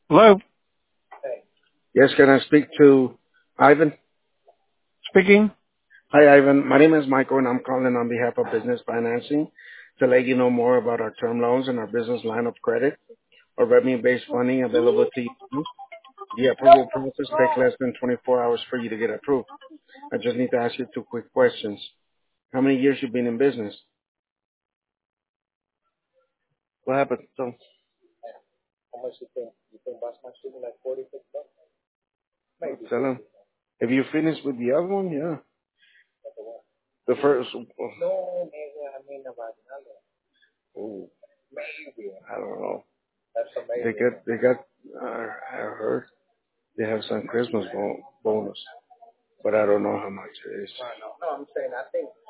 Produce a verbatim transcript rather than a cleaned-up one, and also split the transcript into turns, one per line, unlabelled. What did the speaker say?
Hello,
Yes, can I speak to Ivan?
speaking.
Hi, Ivan. My name is Michael, and I'm calling on behalf of Business Financing to let you know more about our term loans and our business line of credit or revenue-based funding available to you. The approval process takes less than twenty-four hours for you to get approved. I just need to ask you two quick questions. How many years you been in business? What happened? So, tell him. If you finished with the other one, yeah. The first, oh, I don't know. They got, they got, uh, I heard they have some Christmas bon- bonus, but I don't know how much it is.